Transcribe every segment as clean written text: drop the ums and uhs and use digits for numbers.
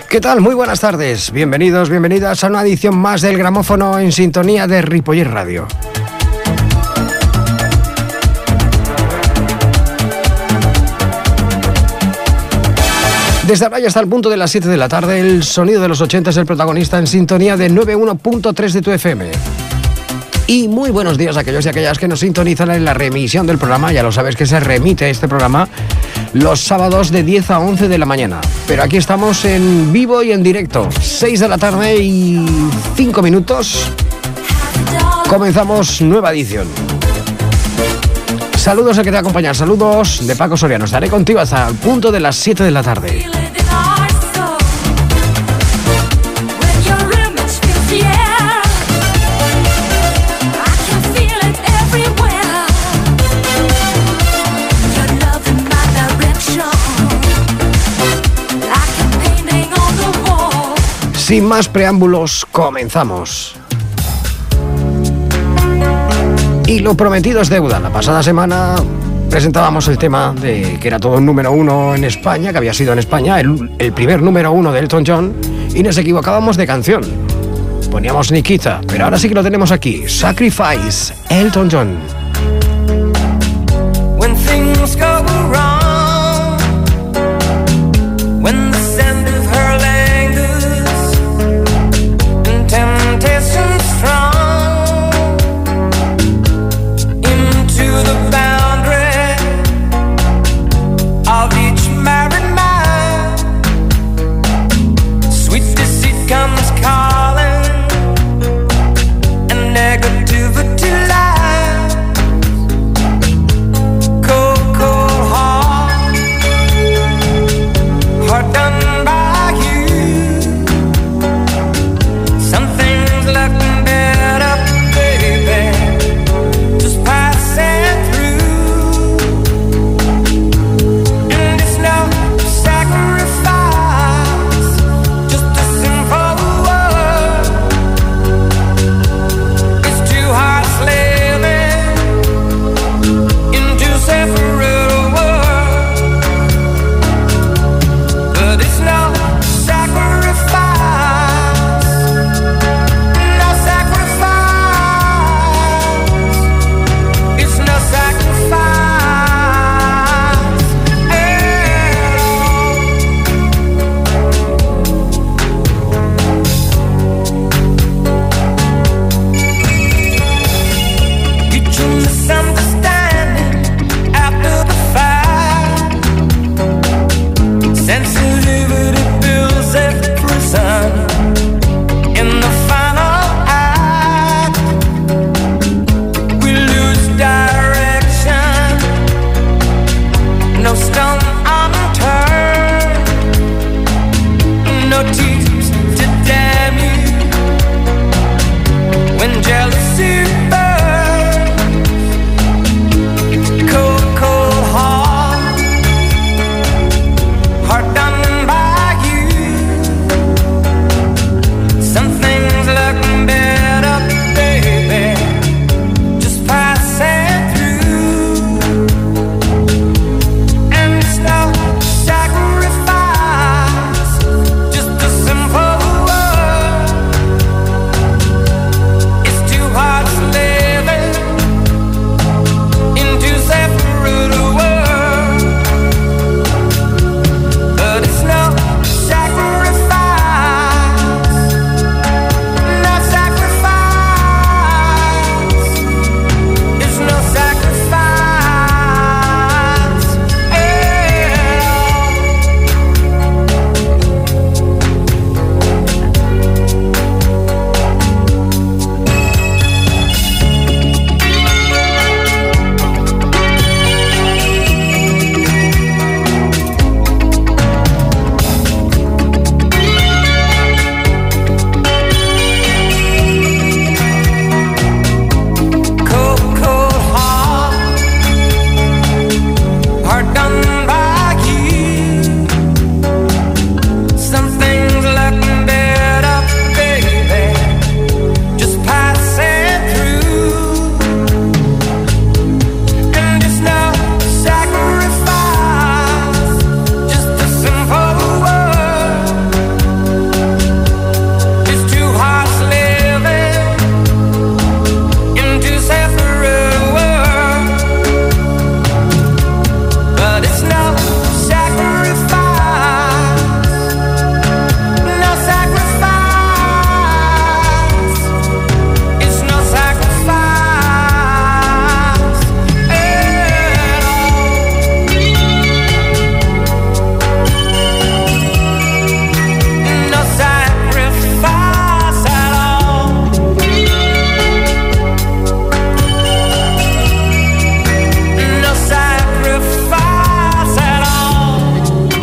¿Qué tal? Muy buenas tardes. Bienvenidos, bienvenidas a una edición más del Gramófono en sintonía de Ripollet Radio. Desde ahora y hasta el punto de las 7 de la tarde, el sonido de los 80 es el protagonista en sintonía de 91.3 de tu FM. Y muy buenos días a aquellos y aquellas que nos sintonizan en la remisión del programa. Ya lo sabes que se remite este programa los sábados de 10 a 11 de la mañana. Pero aquí estamos en vivo y en directo. 6 de la tarde y 5 minutos. Comenzamos nueva edición. Saludos al que te acompaña. Saludos de Paco Soriano. Estaré contigo hasta el punto de las 7 de la tarde. Sin más preámbulos, comenzamos. Y lo prometido es deuda. La pasada semana presentábamos el tema de que era todo un número uno en España, que había sido en España el primer número uno de Elton John, y nos equivocábamos de canción. Poníamos Nikita, pero ahora sí que lo tenemos aquí. Sacrifice, Elton John. When things go wrong, when the sound of her lingers and temptation strong, into the boundary of each married man, sweet deceit comes calling and negativity lies.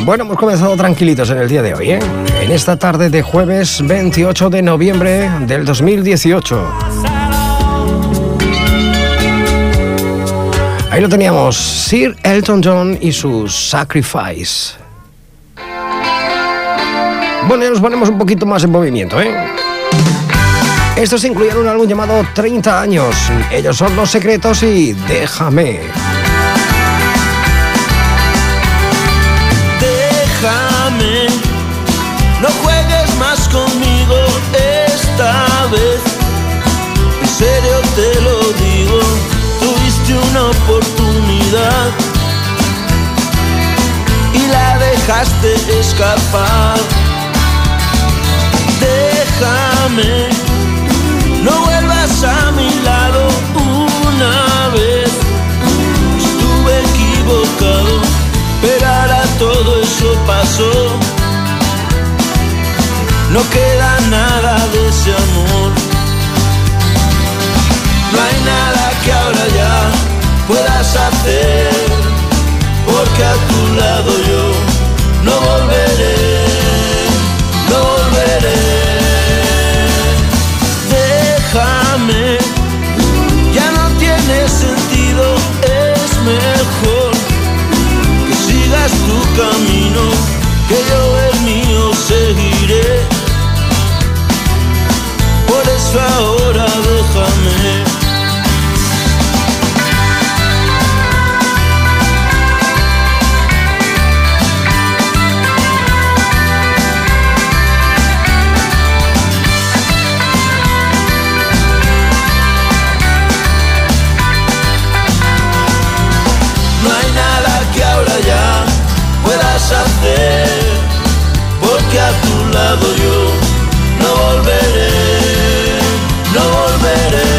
Bueno, hemos comenzado tranquilitos en el día de hoy, ¿eh? En esta tarde de jueves 28 de noviembre del 2018. Ahí lo teníamos, Sir Elton John y su Sacrifice. Bueno, ya nos ponemos un poquito más en movimiento, ¿eh? Estos incluyen un álbum llamado 30 años. Ellos son Los Secretos y Déjame. Déjame, no juegues más conmigo esta vez. En serio te lo digo, tuviste una oportunidad y la dejaste escapar. Déjame, no vuelvas a mi lado una vez. Estuve equivocado, pero ahora todo eso pasó. No queda nada de ese amor. No hay nada que ahora ya puedas hacer, porque a tu lado yo no volveré, no volveré. Déjame, ya no tiene sentido, es mejor que sigas tu camino, que yo el mío seguiré. Por eso ahora déjame. Hacer, porque a tu lado yo no volveré, no volveré.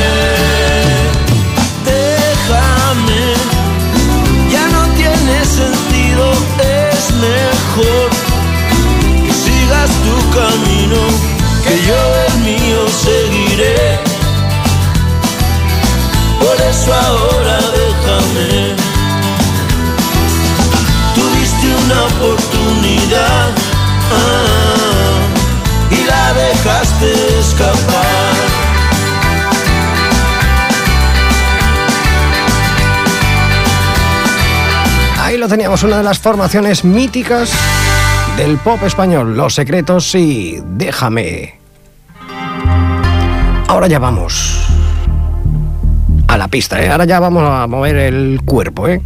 Déjame, ya no tiene sentido, es mejor que sigas tu camino, que yo el mío seguiré. Por eso ahora déjame. Una oportunidad y la dejaste escapar. Ahí lo teníamos, una de las formaciones míticas del pop español, Los Secretos y Déjame. Ahora ya vamos a la pista, ¿eh? Ahora ya vamos a mover el cuerpo, ¿eh?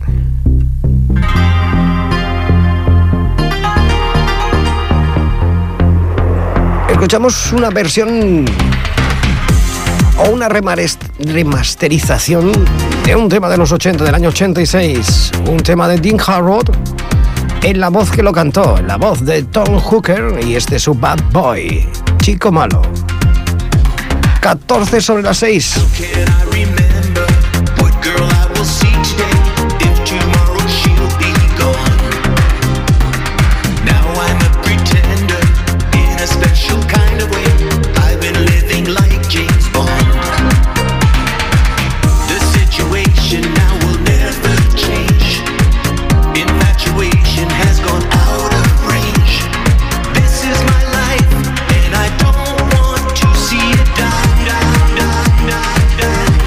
Escuchamos una versión o una remasterización de un tema de los 80, del año 86, un tema de Dean Harrod, en la voz que lo cantó, en la voz de Tom Hooker, y este es su Bad Boy, Chico Malo. 14 sobre las 6. Die, die, die, die.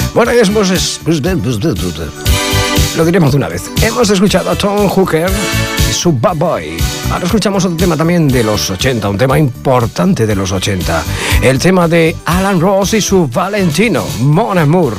Bueno, lo diremos de una vez. Hemos escuchado a Tom Hooker y su Bad Boy. Ahora escuchamos otro tema también de los 80, un tema importante de los 80. El tema de Alan Ross y su Valentino, Mon Amour.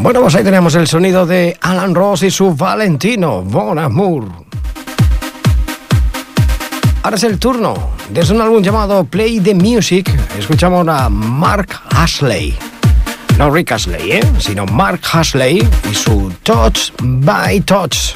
Bueno, pues ahí tenemos el sonido de Alan Ross y su Valentino, Bon Amour. Ahora es el turno. Desde un álbum llamado Play the Music, escuchamos a Mark Astley. No Rick Astley, sino Mark Astley y su Touch by Touch.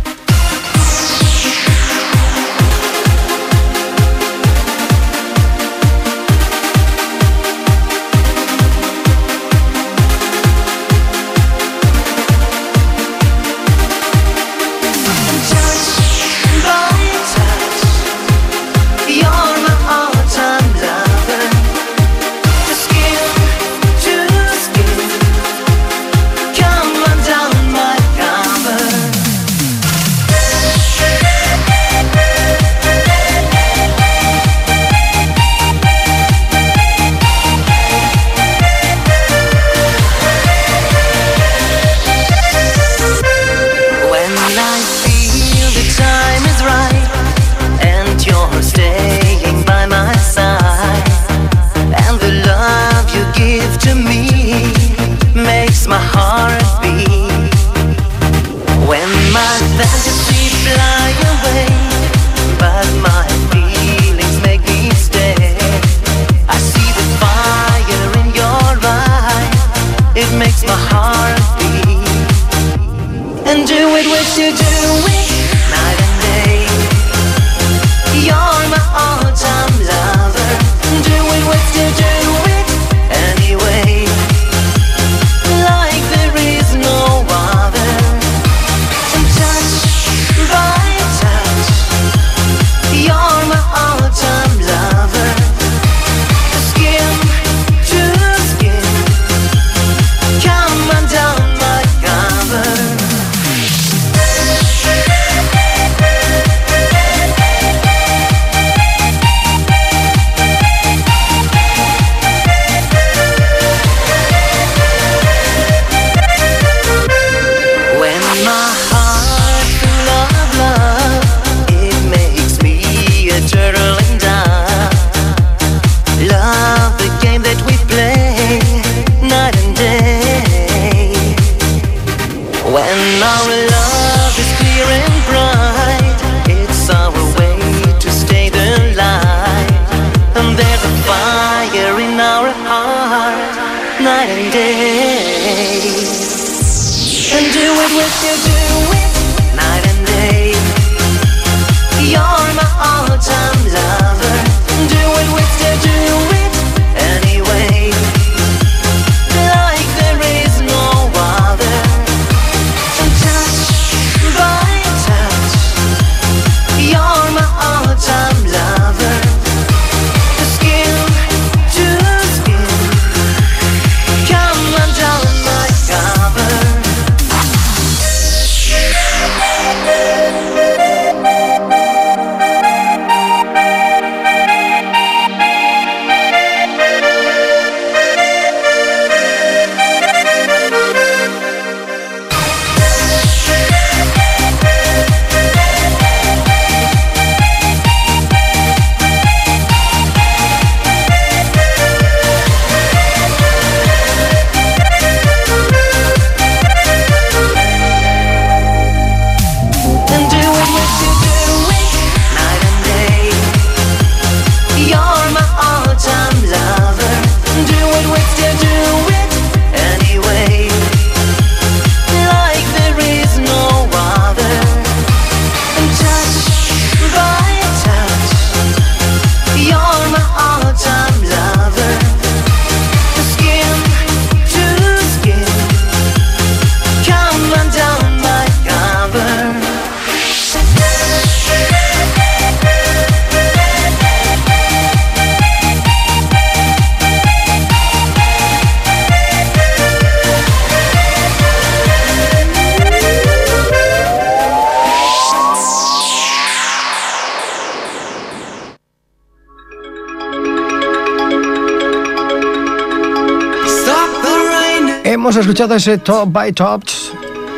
Hemos escuchado ese Top by Tops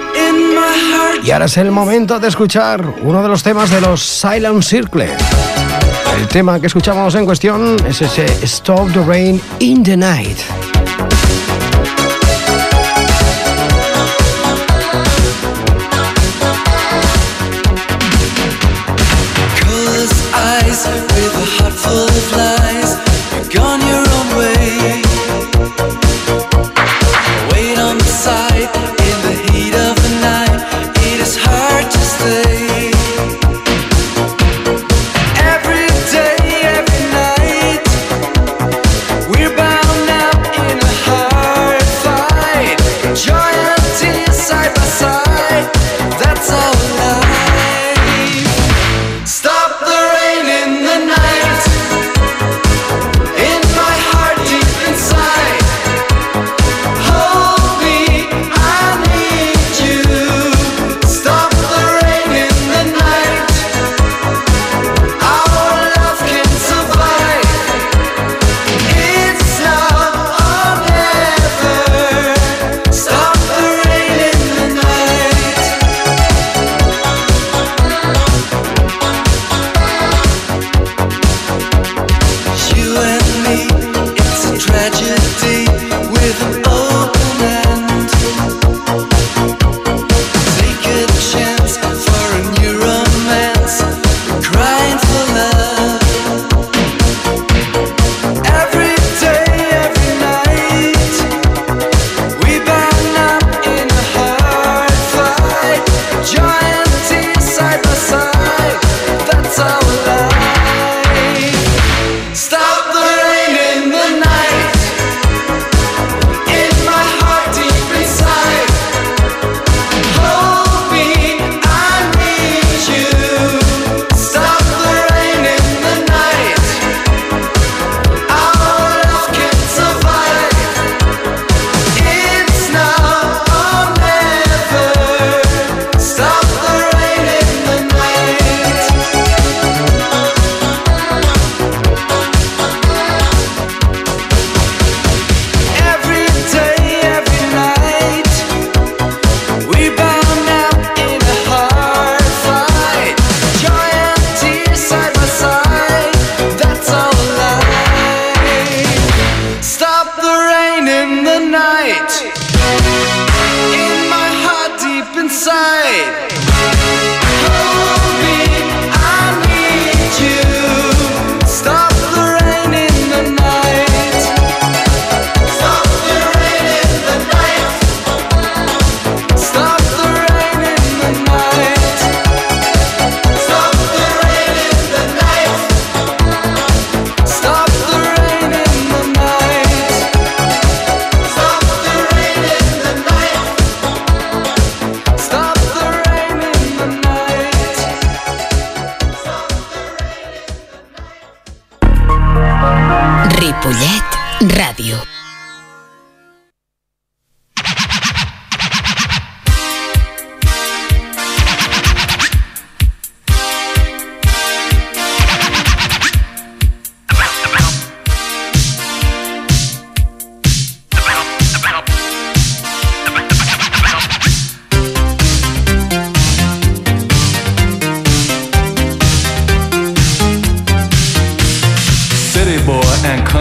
y ahora es el momento de escuchar uno de los temas de los Silent Circle. El tema que escuchamos en cuestión es ese Stop the Rain in the Night.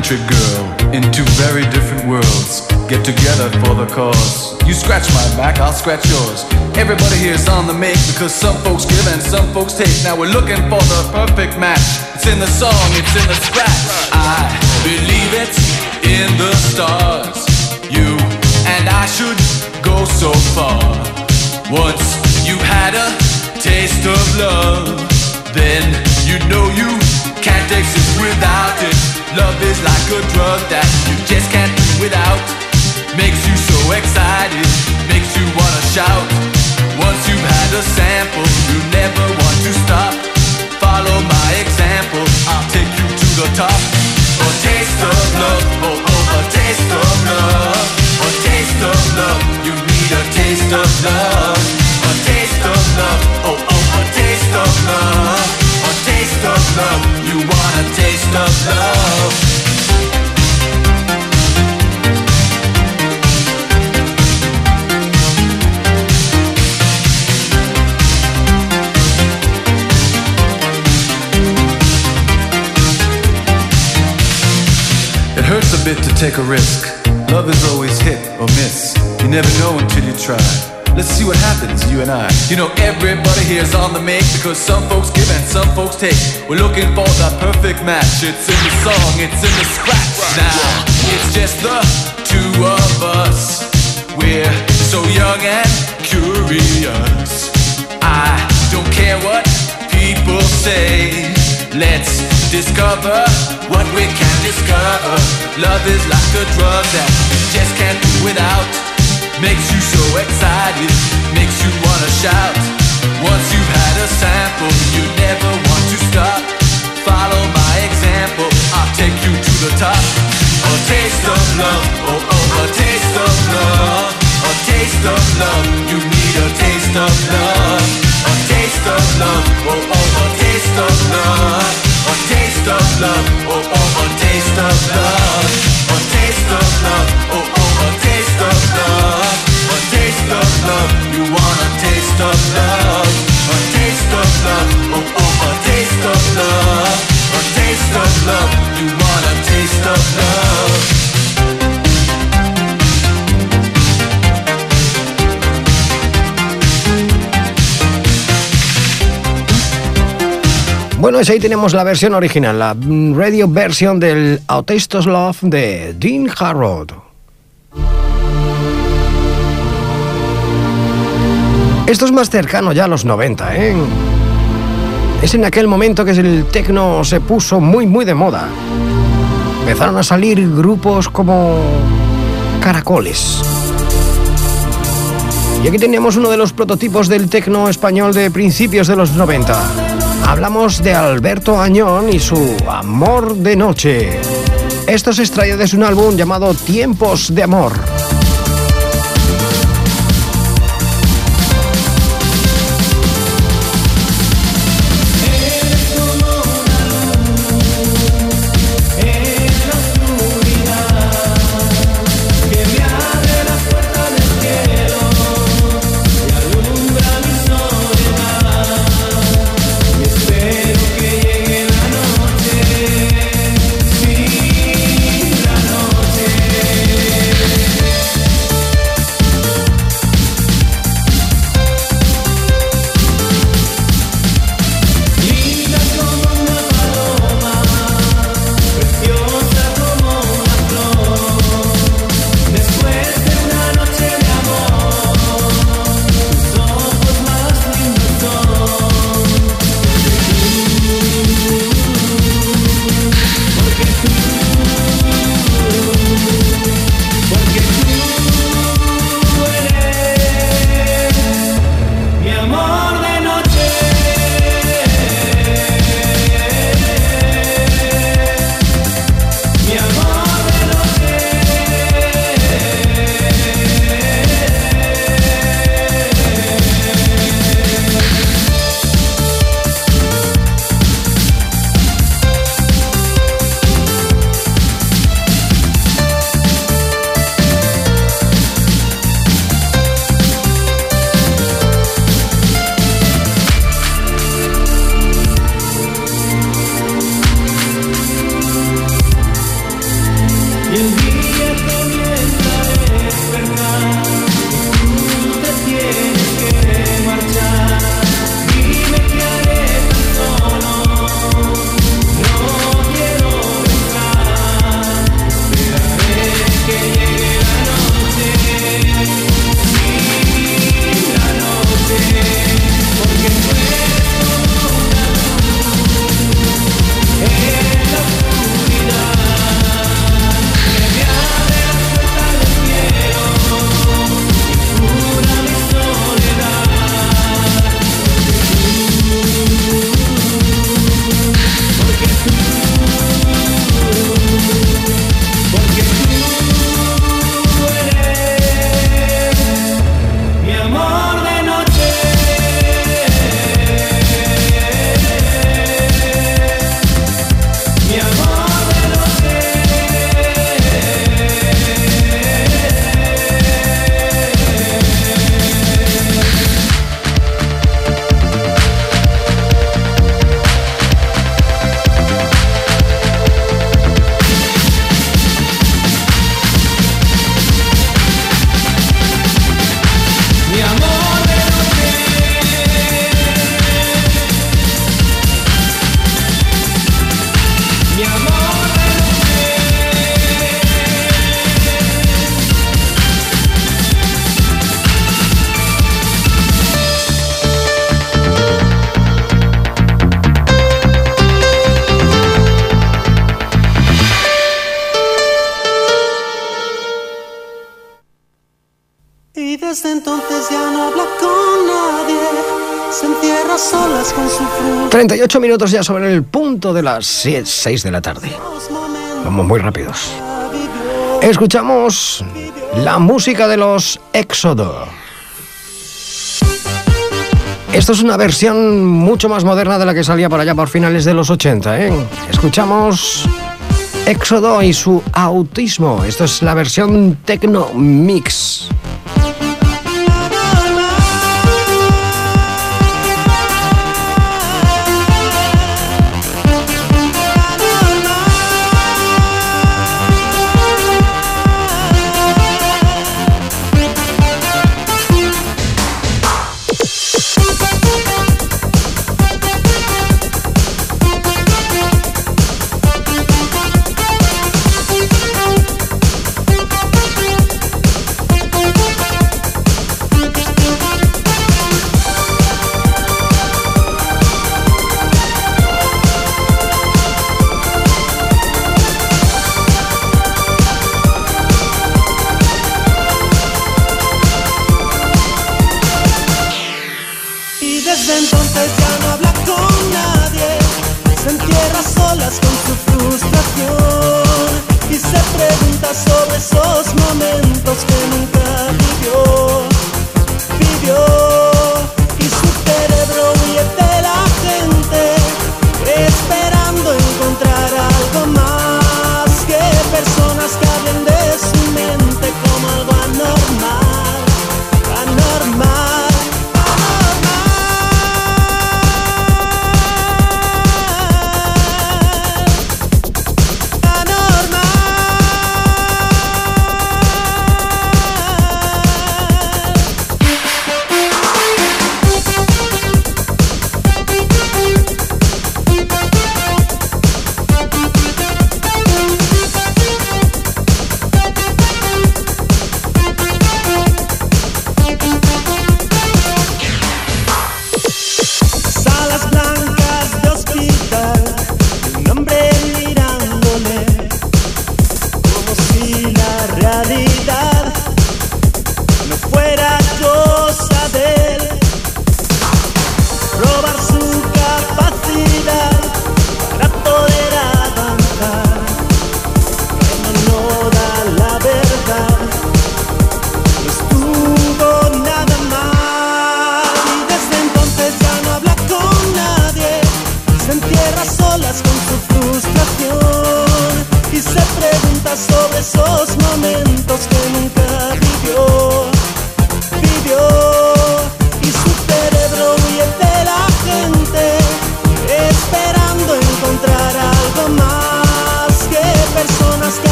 country girl in two very different worlds get together for the cause. You scratch my back, I'll scratch yours. Everybody here's on the make because some folks give and some folks take. Now we're looking for the perfect match. It's in the song, it's in the scratch. I believe it in the stars. You and I should go so far. Once you had a taste of love, then you know you can't exist without it. Love is like a drug that you just can't do without. Makes you so excited, makes you wanna shout. Once you've had a sample, you never want to stop. Follow my example, I'll take you to the top. A taste of love, oh oh, a taste of love. A taste of love, you need a taste of love. A taste of love, oh oh, a taste of love. A taste of love, you want a taste of love. It hurts a bit to take a risk. Love is always hit or miss. You never know until you try. Let's see what happens, you and I. You know everybody here's on the make because some folks give and some folks take. We're looking for the perfect match. It's in the song, it's in the scratch. Now it's just the two of us. We're so young and curious. I don't care what people say. Let's discover what we can discover. Love is like a drug that you just can't do without. Makes you so excited, makes you wanna shout. Once you've had a sample, you never want to stop. Follow my example, I'll take you to the top. A taste of love, oh oh, a taste of love. A taste of love, you need a taste of love. A taste of love, oh oh, a taste of love. A taste of love, oh oh, a taste of love. A taste of love, oh oh, a taste of love. A taste of love, you want a taste of love. A taste of love, oh oh, a taste of love. A taste of love, you want a taste of love. Bueno, ahí tenemos la versión original, la radio version del A Taste of Love de Dean Harrod. Esto es más cercano ya a los 90, ¿eh? Es en aquel momento que el techno se puso muy, muy de moda. Empezaron a salir grupos como Caracoles. Y aquí teníamos uno de los prototipos del techno español de principios de los 90. Hablamos de Alberto Añón y su Amor de Noche. Esto se extrae de un álbum llamado Tiempos de Amor. Sí, la noche. Y desde entonces ya no habla con nadie, se encierra solas con su fruto. 38 minutos ya sobre el punto de las 6 de la tarde. Vamos muy rápidos. Escuchamos la música de los Éxodo. Esto es una versión mucho más moderna de la que salía por allá por finales de los 80, ¿eh? Escuchamos Éxodo y su autismo. Esto es la versión Techno Mix.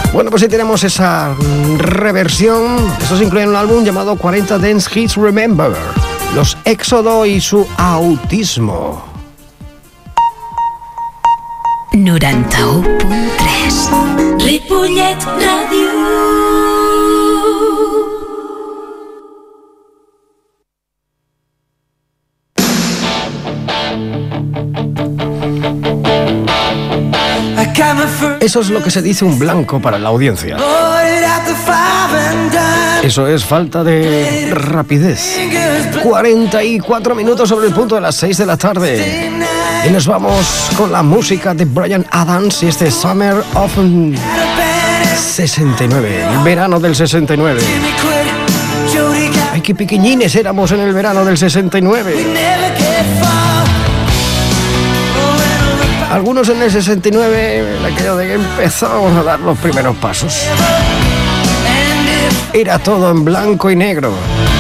Bueno, pues sí tenemos esa reversión. Estos incluyen un álbum llamado 40 Dance Hits Remember. Los Éxodo y su autismo. 91.3 Ripollet Ràdio. Eso es lo que se dice un blanco para la audiencia. Eso es falta de rapidez. 44 minutos sobre el punto de las 6 de la tarde. Y nos vamos con la música de Bryan Adams y este Summer of 69, el verano del 69. Ay, qué pequeñines éramos en el verano del 69. Algunos en el 69, en aquello de que empezábamos a dar los primeros pasos. Era todo en blanco y negro.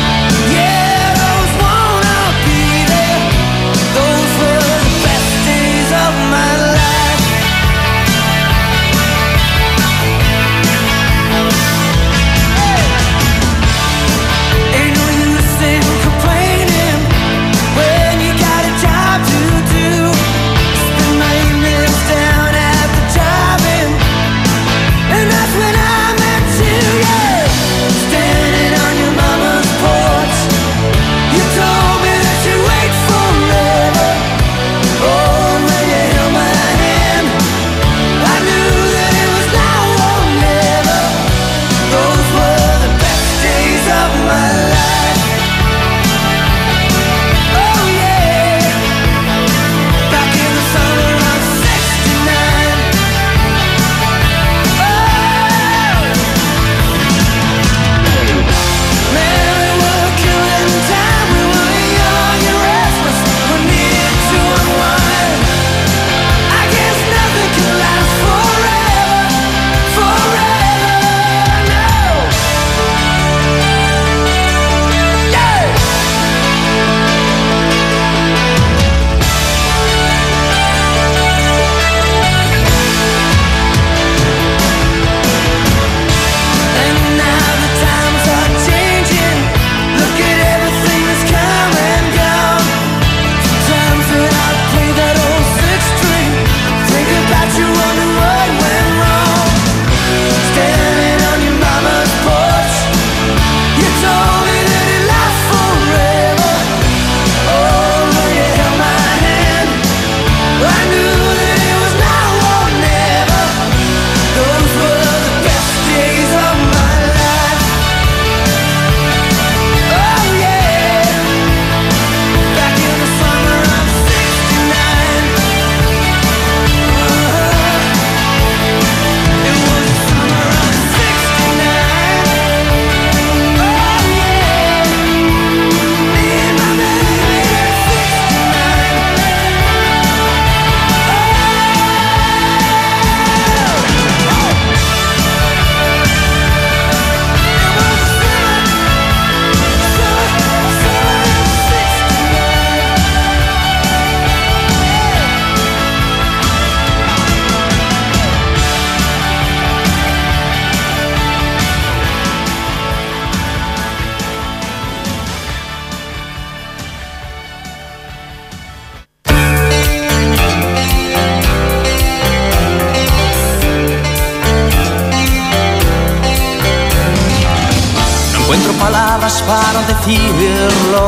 Para decirlo,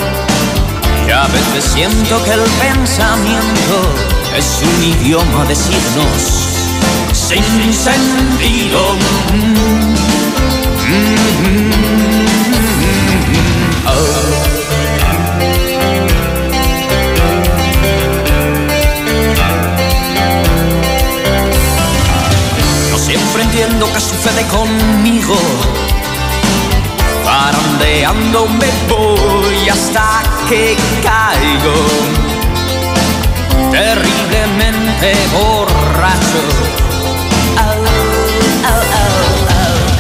y a veces siento que el pensamiento es un idioma de signos sin sentido. No siempre entiendo qué sucede conmigo. Zarandeando me voy hasta que caigo, terriblemente borracho. Oh, oh, oh,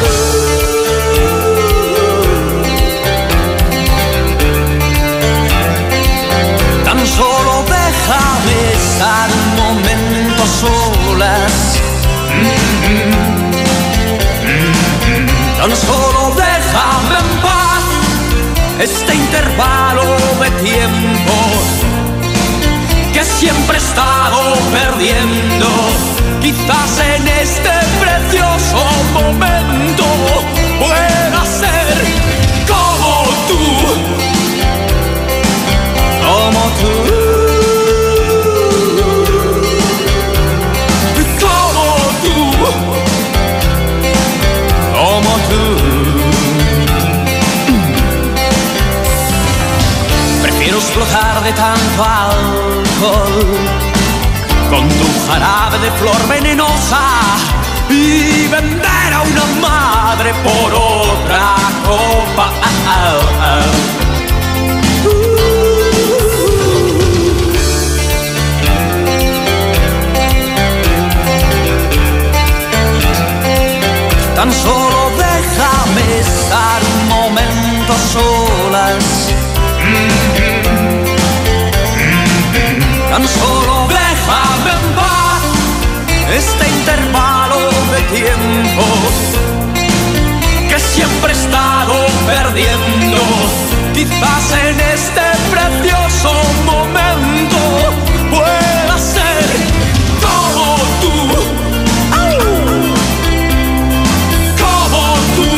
oh. Tan solo déjame estar un momento solas. intervalo de tiempo que siempre he estado perdiendo. Quizás en este precioso momento pueda ser como tú, como tú, como tú, como tú. Prefiero explotar de tanto alcohol con tu jarabe de flor venenosa y vender a una madre por otra copa. Tan solo déjame estar un momento a solas. Tan solo déjame en paz este intervalo de tiempo que siempre he estado perdiendo. Quizás en este precioso momento pueda ser como tú, como tú,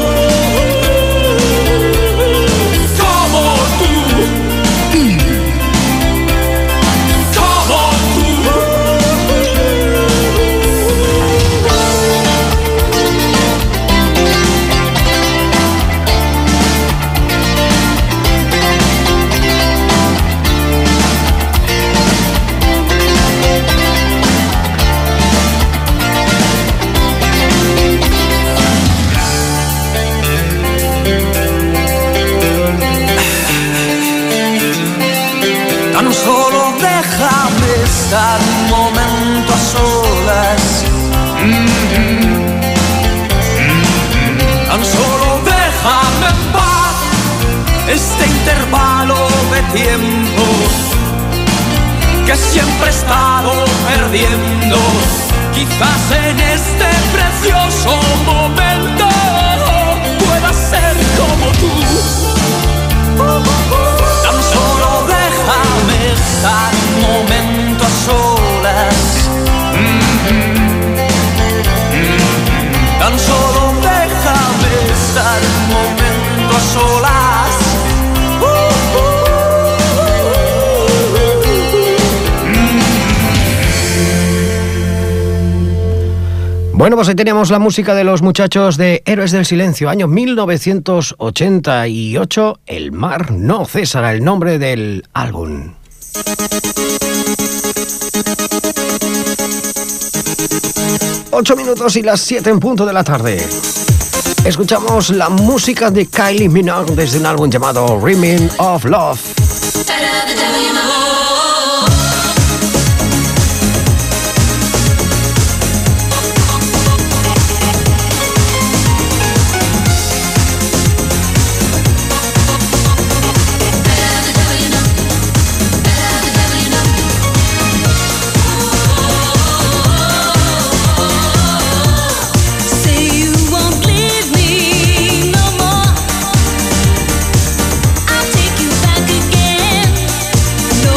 como tú. Tan solo déjame estar un momento a solas. Tan solo déjame en paz este intervalo de tiempo que siempre he estado perdiendo. Quizás en este precioso momento pueda ser como tú. Tan solo déjame estar un momento a solas. Tan solo déjame estar un momento a solas. Bueno, pues ahí teníamos la música de los muchachos de Héroes del Silencio, año 1988. El mar no cesará, el nombre del álbum. Ocho minutos y las 7 en punto de la tarde. Escuchamos la música de Kylie Minogue desde un álbum llamado Rhythm of Love. No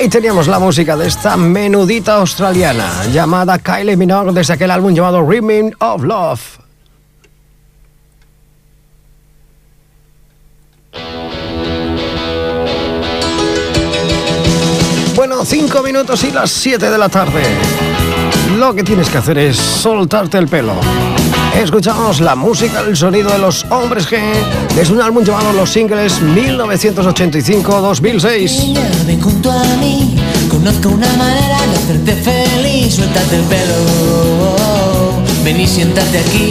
Ahí teníamos la música de esta menudita australiana llamada Kylie Minogue desde aquel álbum llamado Rhythm of Love. Bueno, 5 minutos y las 7 de la tarde. Lo que tienes que hacer es soltarte el pelo. Escuchamos la música, el sonido de los Hombres G desde un álbum llamado Los Singles 1985-2006. Ven junto a mí, conozco una manera de hacerte feliz. Suéltate el pelo, ven y siéntate aquí.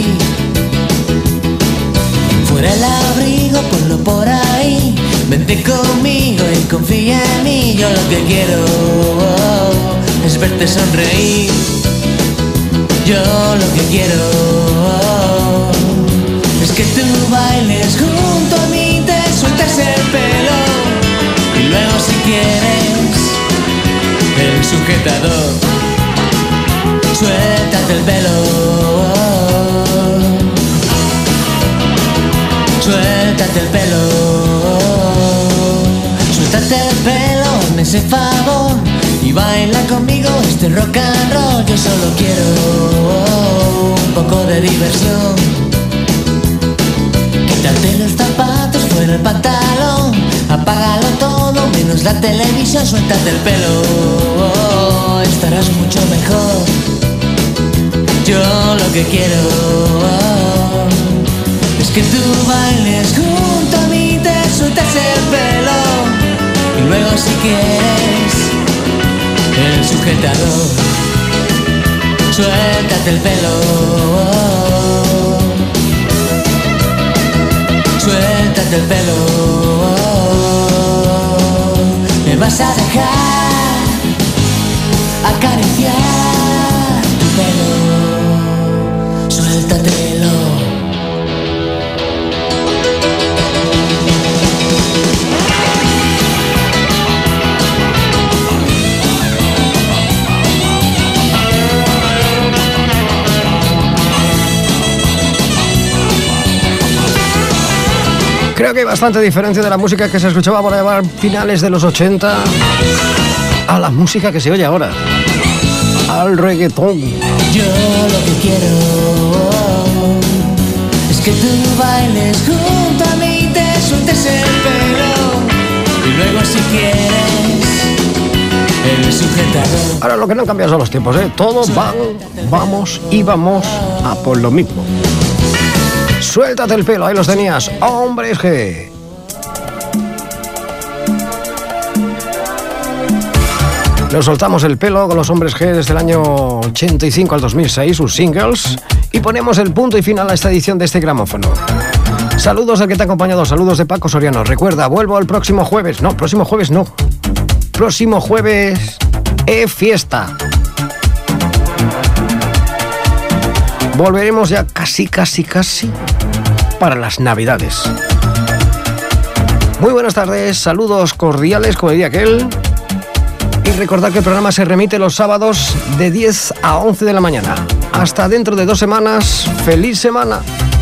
Fuera el abrigo, ponlo por ahí. Vente conmigo y confía en mí. Yo lo que quiero es verte sonreír. Yo lo que quiero es que tú bailes junto a mí, te sueltes el pelo y luego si quieres el sujetador, suéltate el pelo, suéltate el pelo, suéltate el pelo, hazme ese favor y baila conmigo este rock and roll. Yo solo quiero un poco de diversión. Quítate los zapatos, fuera el pantalón. Apágalo todo, menos la televisión. Suéltate el pelo, estarás mucho mejor. Yo lo que quiero es que tú bailes junto a mí, te sueltas el pelo y luego si quieres el sujetador, suéltate el pelo, suéltate el pelo, me vas a dejar acariciar tu pelo, suéltatelo. Creo que hay bastante diferencia de la música que se escuchaba por allá a finales de los 80 a la música que se oye ahora, al reggaetón. Yo lo que quiero es que tú bailes junto a mí, te sueltes el pelo y luego si quieres el sujetador. Ahora lo que no han cambiado son los tiempos, ¿eh? Todos vamos a por lo mismo. Suéltate el pelo, ahí los tenías, Hombres G. Nos soltamos el pelo con los Hombres G desde el año 85 al 2006, sus singles, y ponemos el punto y final a esta edición de este gramófono. Saludos al que te ha acompañado, saludos de Paco Soriano. Recuerda, vuelvo el próximo jueves. No, próximo jueves no. Próximo jueves es fiesta. Volveremos ya casi para las Navidades. Muy buenas tardes, saludos cordiales, como diría aquel. Y recordad que el programa se remite los sábados de 10 a 11 de la mañana. Hasta dentro de 2 semanas. ¡Feliz semana!